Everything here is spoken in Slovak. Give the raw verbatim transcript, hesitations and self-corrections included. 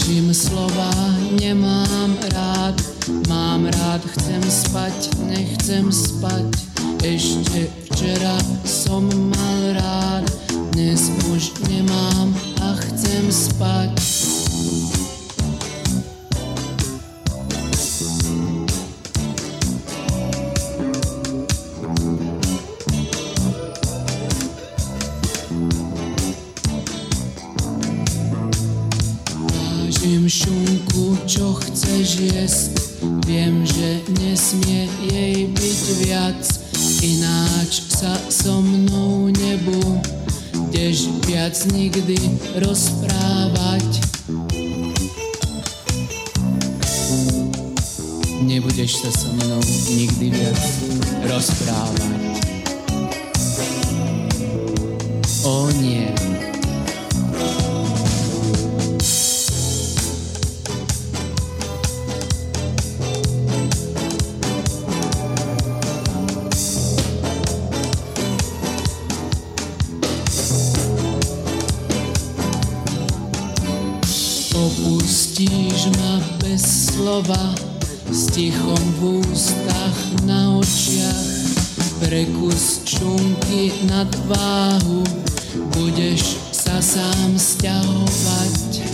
Vážim slova, nemám rád, mám rád, chcem spať, nechcem spať. Ešte včera som mal rád, dnes už nemám a chcem spať. Vážim šunku, čo chceš jesť, viem, že nesmie jej byť viac, ináč sa so mnou nebudeš viac nikdy rozprávať. Nebudeš sa so mnou nikdy viac rozprávať. O nie. Opustíš ma bez slova, s tichom v ústach, na očiach, pre kus čunky nad váhu, budeš sa sám sťahovať.